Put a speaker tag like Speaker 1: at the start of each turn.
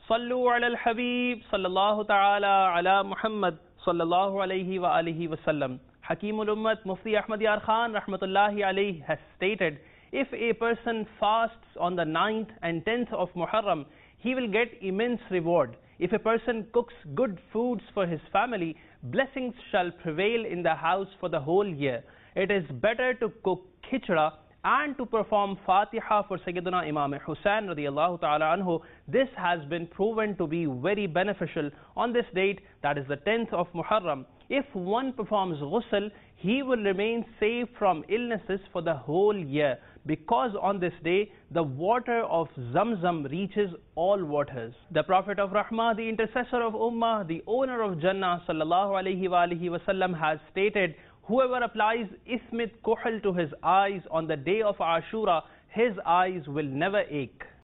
Speaker 1: Sallu ala al-Habib sallallahu ta'ala ala Muhammad sallallahu alayhi wa alihi wa sallam. Hakimul Ummat Mufti Ahmad Yar Khan rahmatullahi alayhi has stated, if a person fasts on the 9th and 10th of Muharram, he will get immense reward. If a person cooks good foods for his family, blessings shall prevail in the house for the whole year. It is better to cook khichda and to perform Fatiha for Sayyidina Imam Hussain radiyallahu ta'ala anhu. This has been proven to be very beneficial on this date, that is the 10th of Muharram. If one performs ghusl, he will remain safe from illnesses for the whole year, because on this day the water of Zamzam reaches all waters. The Prophet of Rahmah, the intercessor of Ummah, the owner of Jannah sallallahu alayhi wa alihi wasallam has stated, whoever applies Ismit Kuhl to his eyes on the day of Ashura, his eyes will never ache.